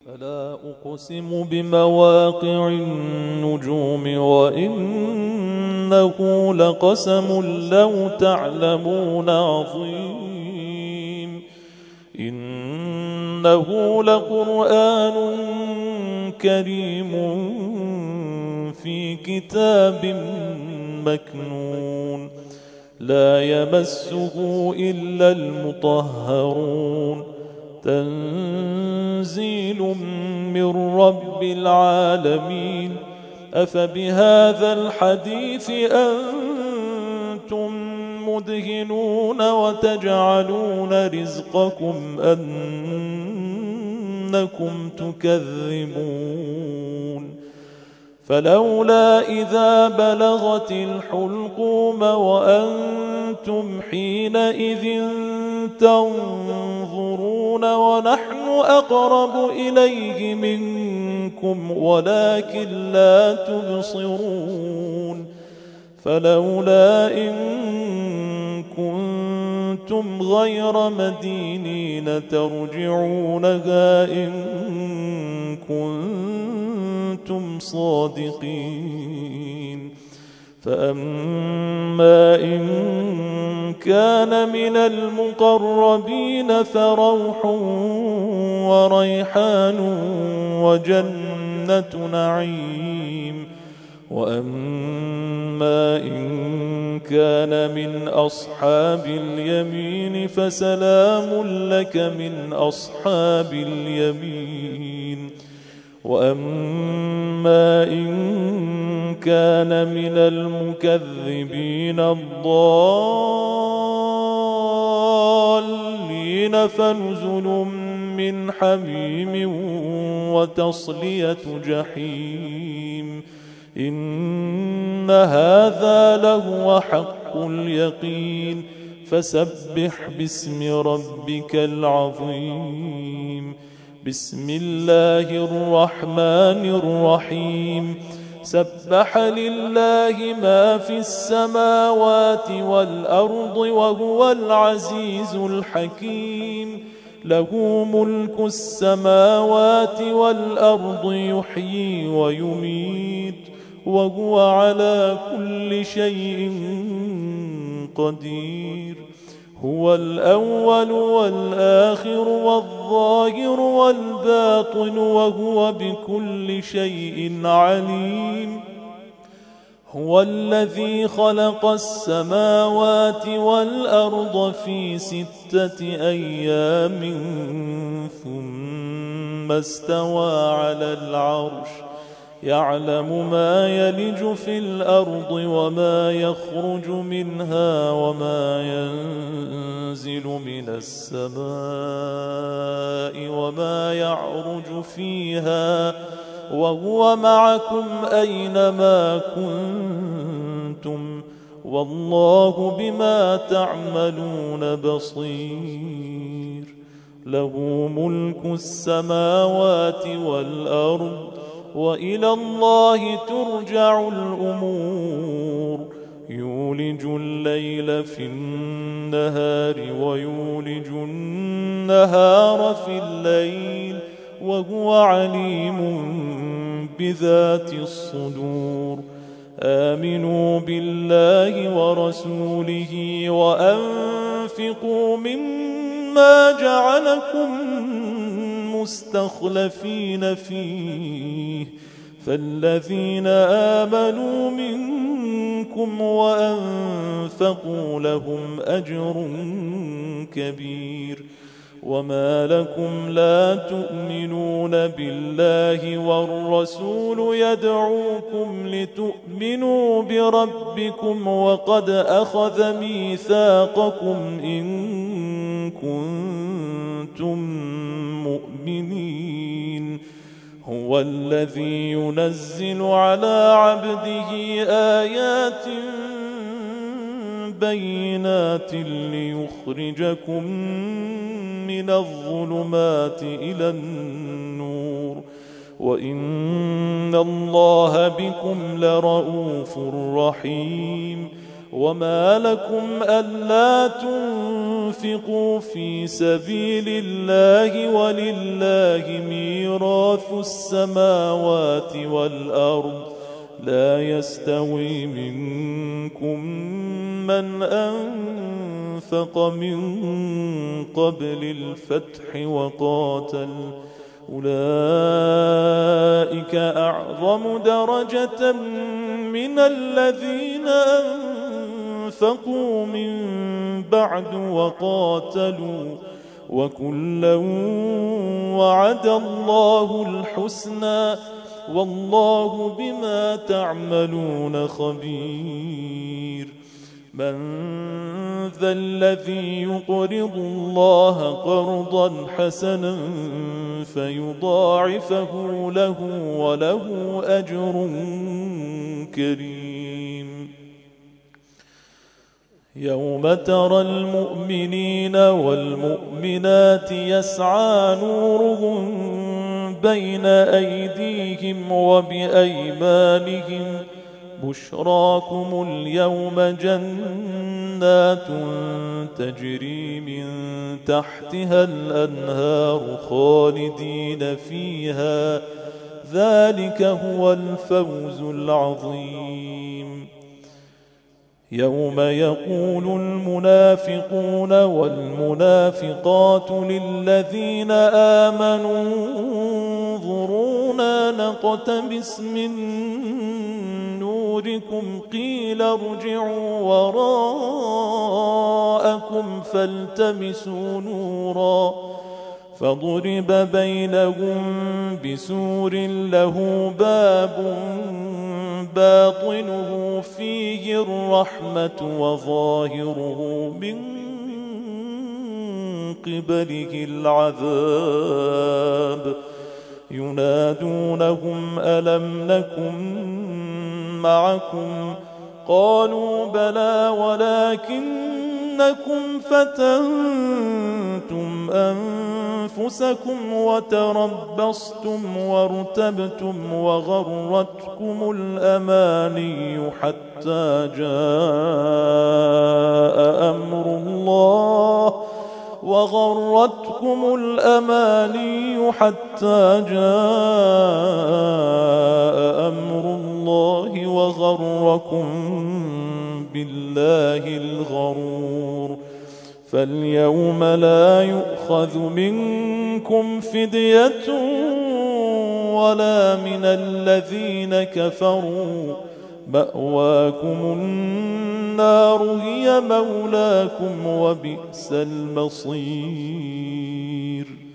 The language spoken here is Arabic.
فلا أقسم بمواقع النجوم وإنه لقسم لو تعلمون عظيم إنه لقرآن كريم في كتاب مكنون لا يمسه إلا المطهرون تنزيل من رب العالمين أفبهذا الحديث أنتم مدهنون وتجعلون رزقكم أنكم تكذبون فلولا إذا بلغت الحلقوم وأنتم حينئذ تنظرون ونحن أقرب إليه منكم ولكن لا تبصرون فلولا إن كنتم غير مدينين ترجعونها إن كنتم صادقين فأما إن كان من المقربين فروح وريحان وجنة نعيم وأما إن كان من أصحاب اليمين فسلام لك من أصحاب اليمين وأما إن كان من المكذبين الضالين فنزل من حميم وتصلية جحيم إن هذا لهو حق اليقين فسبح باسم ربك العظيم بسم الله الرحمن الرحيم سبح لله ما في السماوات والأرض وهو العزيز الحكيم له ملك السماوات والأرض يحيي ويميت وهو على كل شيء قدير هو الأول والآخر والظاهر والباطن وهو بكل شيء عليم هو الذي خلق السماوات والأرض في 6 أيام ثم استوى على العرش يعلم ما يلج في الأرض وما يخرج منها وما ينزل من السماء وما يعرج فيها وهو معكم أينما كنتم والله بما تعملون بصير له ملك السماوات والأرض وإلى الله ترجع الأمور يولج الليل في النهار ويولج النهار في الليل وهو عليم بذات الصدور آمنوا بالله ورسوله وأنفقوا مما جعلكم مستخلفين فيه فالذين آمنوا منكم وأنفقوا لهم أجر كبير وما لكم لا تؤمنون بالله والرسول يدعوكم لتؤمنوا بربكم وقد أخذ ميثاقكم إن كنتم مؤمنين هو الذي ينزل على عبده آيات بينات ليخرجكم من الظلمات إلى النور وإن الله بكم لرؤوف رحيم وما لكم ألا تنفقوا أنفقوا في سبيل الله ولله ميراث السماوات والأرض لا يستوي منكم من أنفق من قبل الفتح وقاتل أولئك أعظم درجة من الذين أنفقوا من بعد وقاتلوا وكلا وعد الله الحسنى والله بما تعملون خبير من ذا الذي يقرض الله قرضا حسنا فيضاعفه له وله أجر كريم يوم ترى المؤمنين والمؤمنات يسعى نورهم بين أيديهم وبأيمانهم بشراكم اليوم جنات تجري من تحتها الأنهار خالدين فيها ذلك هو الفوز العظيم يوم يقول المنافقون والمنافقات للذين آمنوا انظرونا نقتبس من نوركم قيل ارجعوا وراءكم فالتمسوا نورا فضرب بينهم بسور له باب باطنه فيه الرحمة وظاهره من قبله العذاب ينادونهم ألم نكن معكم قالوا بلى ولكنكم فتنتم أنفسكم وتربصتم وارتبتم وغرتكم الأماني حتى جاء أمر الله وغركم بالله الغرور فاليوم لا يؤخذ منكم فدية ولا من الذين كفروا مأواكم النار هي مولاكم وبئس المصير